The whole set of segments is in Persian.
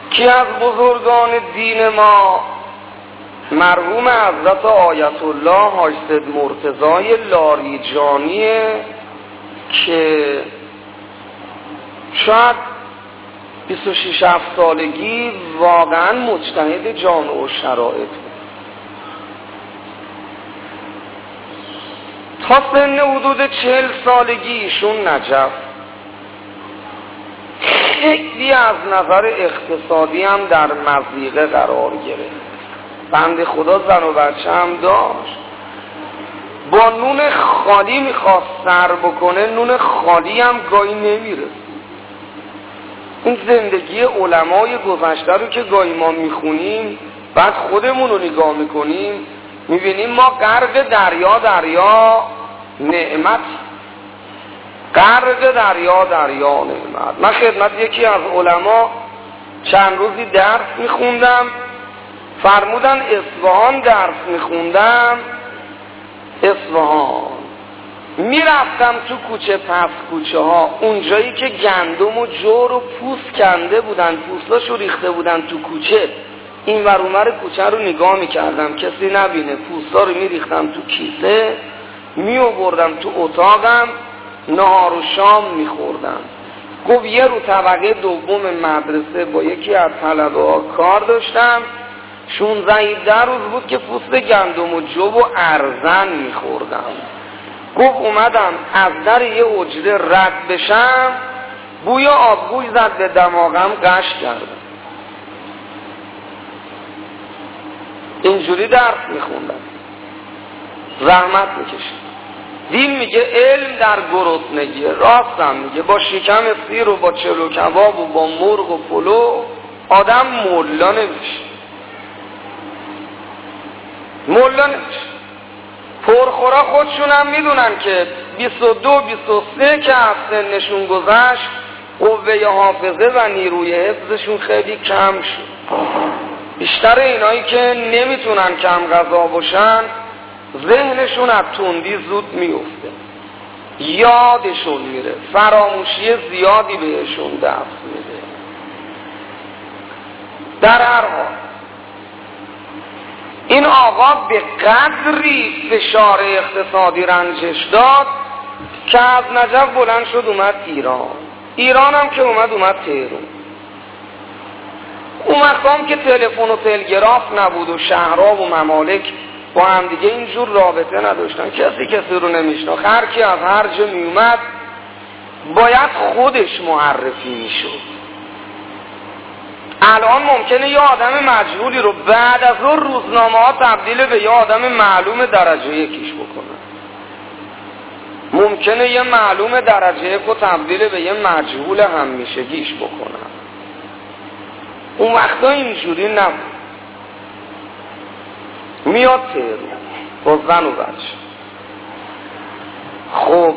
کی از بزرگان دین ما مرحوم حضرت آیت الله حاج سید مرتضی لاریجانیه که شاید 26 سالگی واقعا مجتهد جامع و شرایط بود. تا سن حدود 40 سالگی ایشون نجف. خیلی از نظر اقتصادی هم در مضیقه قرار گرفت. بنده خدا زن و بچه هم داشت. با نون خالی میخواست سر بکنه، نون خالی هم گاهی نمیرسید. این زندگی علمای گذشته رو که گاهی ما میخونیم، بعد خودمون رو نگاه میکنیم، میبینیم ما غرق دریا نعمت، غرق دریا نعمت. من خدمت یکی از علما چند روزی درس میخوندم، فرمودن اصفهان درس میخوندم، اصفهان میرفتم تو کوچه پس کوچه ها، اونجایی که گندم و جور و پوست کنده بودن، پوستاشو ریخته بودن تو کوچه، این ور اون ور کوچه رو نگاه میکردم کسی نبینه، پوستا رو میریختم تو کیسه، میآوردم تو اتاقم، نهار و شام میخوردم. گفت یه رو طبقه دوم مدرسه با یکی از طلبه ها کار داشتم، 16 روز بود که پوست گندم و جو و ارزن میخوردم. گفت اومدم از در یه حجره رد بشم، بوی آبگوش زد به دماغم، قش کردم. اینجوری درس میخوندم، زحمت میکشید. دین میگه علم در گرسنگی، راستم میگه. با شکم سیر و با چلو کباب و با مرغ و پلو آدم مولا نمیشه، مولا نمیشه. پرخورا خودشون هم میدونن که 22-23 که از سنشون گذشت، قوه حافظه و نیروی حفظشون خیلی کم شد. بیشتر اینایی که نمیتونن کم غذا باشن، ذهنشون از تندی زود میفته، یادشون میره، فراموشی زیادی بهشون دست میده. در هر حال این آقا به قدری فشار اقتصادی رنجش داد که از نجف بلند شد اومد ایران هم که اومد تهران. اون مقام که تلفن و تلگراف نبود و شهرها و ممالک با هم دیگه اینجور رابطه نداشتن، کسی رو نمیشناخت، هر کی از هر جا میومد باید خودش معرفی میشد. الان ممکنه یه آدم مجهولی رو بعد از اون روزنامه ها تبدیل به یه آدم معلوم درجه یکیش بکنه، ممکنه یه معلوم درجه یک رو تبدیل به یه مجهول همیشگیش بکنه. اون وقتا اینجوری نبود. میاد تهران با زن و بچه. خب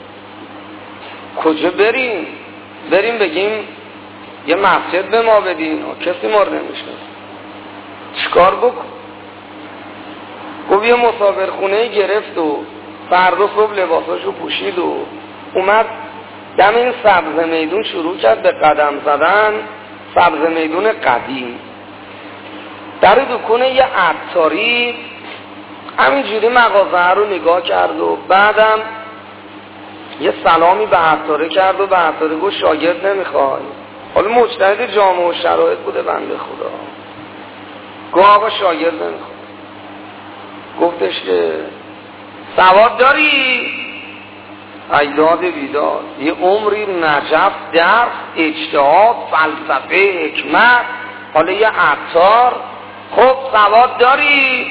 کجا بریم بگیم یه مسجد به ما بدین؟ کسی ما رو نمیشناسه، چیکار بکن؟ گفت یه مسافرخونه گرفت و فردا صبح لباساشو پوشید و اومد دم این سبز میدون شروع کرد به قدم زدن. سبز میدون قدیم، در دکونه یه عطاری همینجوری مغازه رو نگاه کرد و بعدم یه سلامی به عطاره کرد و به عطاره گفت شاگرد نمیخوای؟ حالا مجتهد جامع و شرایط بوده بنده خدا. گفت آقا شاگرد نمیخوای. گفتش که سواد داری؟ ایداد بیداد، یه عمری نجف، درس، اجتهاد، فلسفه، حکمت، حالا یه عطار. خب سواد داری؟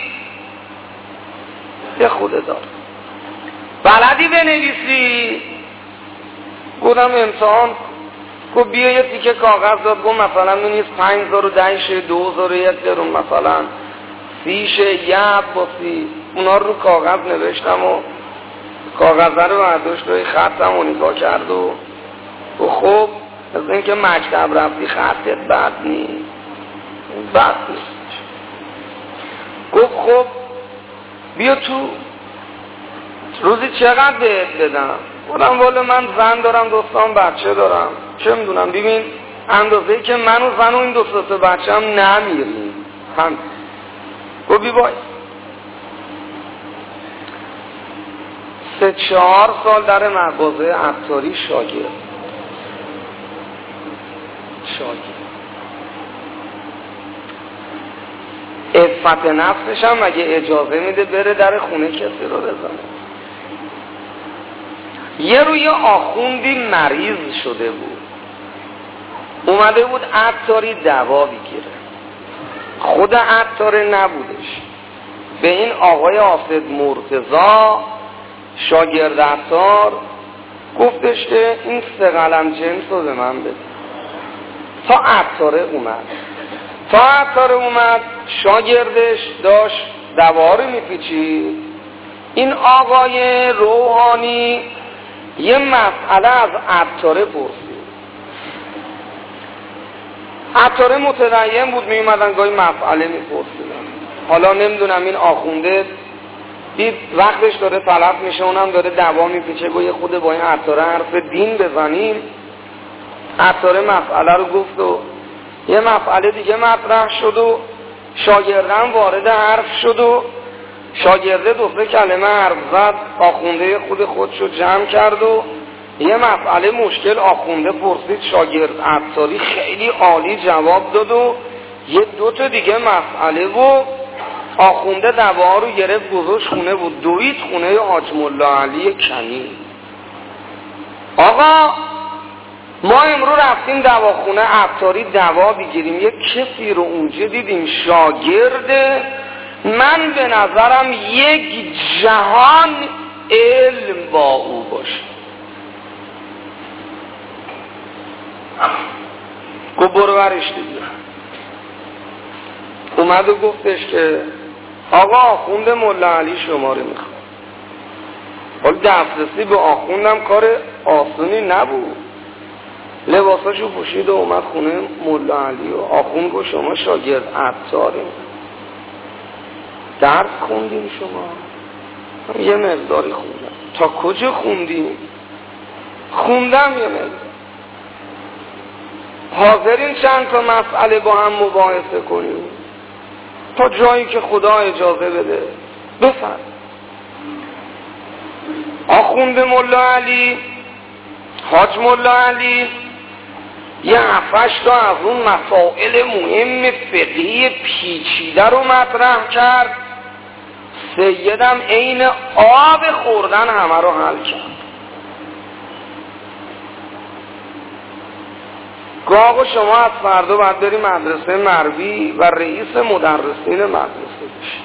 یه خوده دار. بلدی بنویسی؟ گفتم امتحان. گفت بیا یه تیکه کاغذ داد. گفت مثلا نونیست 5000 و 10 شه 2000 و 1 درون مثلا 30 شه یه عباسی. اونا رو کاغذ نوشتم و کاغذ رو برداشت روی خطم و نگاه کرد و خب از این که مکتب رفتی خطت بد نیست. بد نیست. گفت خب بیا تو، روزی چقدر بهت بدم؟ گفتم والا من زن دارم، دوستان بچه دارم، چه میدونم. ببین اندازه‌ای که من و زن و این 2 تا بچه هم نمیریم. هم گفت بی بای 3-4 سال در مغازه عطاری شاگرد عفت نفسش هم مگه اجازه میده بره در خونه کسی رو بزنه؟ یه روی آخوندی مریض شده بود، اومده بود عطاری دوا بگیره، خود عطار نبودش، به این آقای آصد مرتضی شاگرد عطار گفتش که این 3 قلم جنس رو به من بده. تا عطار اومد شاگردش داشت دوا رو میپیچید، این آقای روحانی یه مسئله از عطاره پرسید. عطاره متدین بود، میومدن گاهی مسئله میپرسیدن. حالا نمیدونم این آخونده دید وقتش داره تلف میشه، اونم داره دوا میپیچه، گوی خود با این عطاره حرف دین بزنیم. عطاره مسئله رو گفت و یه مسئله دیگه مطرح شد و شاگردم وارد حرف شد و شاگرده 2-3 کلمه حرف زد، آخونده خودشو جمع کرد و یه مسئله مشکل آخونده پرسید، شاگرد عطاری خیلی عالی جواب داد و 1-2 تا دیگه مسئله و آخونده دوا رو گرفت گذاشت خونه بود، دوید خونه حاج ملا علی کنی. آقا ما امروز رفتیم دواخونه عطاری دوا بگیریم، یک کسی رو اونجا دیدیم شاگرده، من به نظرم یک جهان علم با او باشه. گفت برو برش دیگه. اومد و گفتش که آقا آخوند ملا علی شما رو میخواد. حالا دسترسی به آخوندم کار آسونی نبود، لباساشو پوشید و اومد خونه ملا علی و آخوند گفت شما شاگرد عطارین، درس خوندین شما؟ یه مقداری خوندم. تا کجا خوندین؟ خوندم یه مقدار. حاضرین چند تا مسئله با هم مباحثه کنیم تا جایی که خدا اجازه بده. بفرم. آخوند ملا علی حاج ملا علی یه 7-8 تا از اون مسائل مهم فقهی پیچیده رو مطرح کرد، سیدم عین آب خوردن همه رو حل کرد. گاه شما از فردا باید بری مدرسه مروی و رئیس مدرسین مدرسه بشی.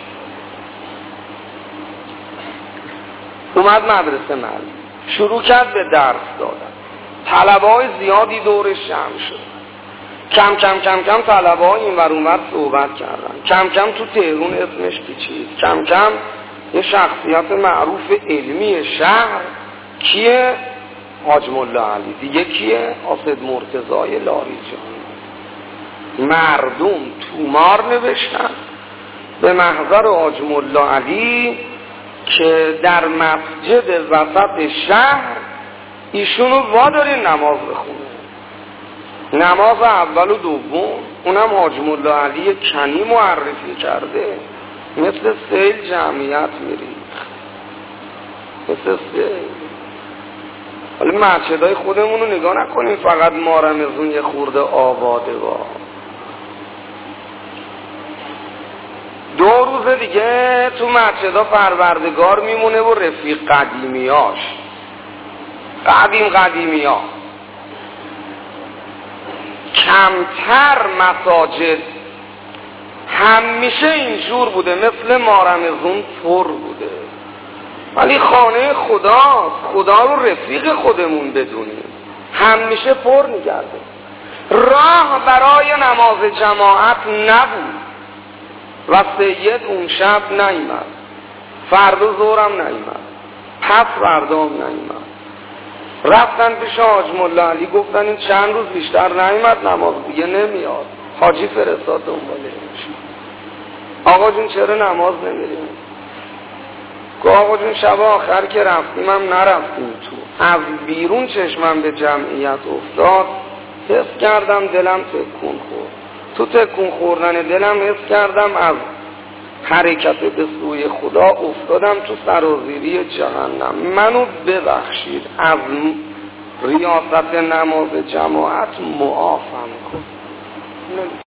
اومد مدرسه مروی شروع کرد به درس دادن، طلبه‌های زیادی دورش جمع شد، کم کم کم کم طلبه‌ها این ور اون ور صحبت کردن، کم کم تو تهرون اسمش پیچید، کم کم یه شخصیت معروف علمی شهر کیه؟ حاج ملا علی. دیگه کیه؟ آصد مرتضی لاریجان. مردم تومار نوشتن به محضر حاج ملا علی که در مسجد وسط شهر ایشونو وادارین نماز بخونه، نماز اول و دوم، اونم حاج ملا علی کنی معرفی کرده، مثل سیل جمعیت میریخت، مثل سیل. حالا مسجدهای خودمون رو نگاه نکنیم فقط ما رمضون یه خورده آباده با. 2 روز دیگه تو مسجدها پروردگار میمونه و رفیق قدیمیاش، قدیمی ها. کمتر مساجد همیشه اینجور بوده، مثل ما رمضون پر بوده، ولی خانه خداست، خدا رو رفیق خودمون بدونیم، همیشه پر میگرده. راه برای نماز جماعت نبود و سید اون شب نیامد، فردا ظهرم نیامد، پس فردام نیامد. رفتن پیش حاج ملا علی گفتن این چند روز بیشتر نیامد، نماز دیگه نمیاد. حاجی فرستاد دنبالش. آقا جون چرا نماز نمیریم؟ گفت آقا جون شب آخر که رفتیم هم نرفتیم تو، از بیرون چشمم به جمعیت افتاد، حس کردم دلم تکون خورد. تو تکون خوردن دلم حس کردم از حرکت به سوی خدا افتادم تو سرازیری جهنم. منو ببخشید، از ریاست نماز جماعت معافم کن.